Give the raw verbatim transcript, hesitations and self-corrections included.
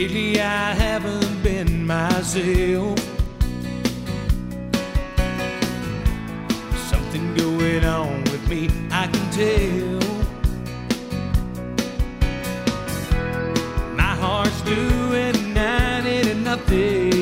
Lately I haven't been myself. Something going on with me, I can tell. My heart's doing ninety to nothing.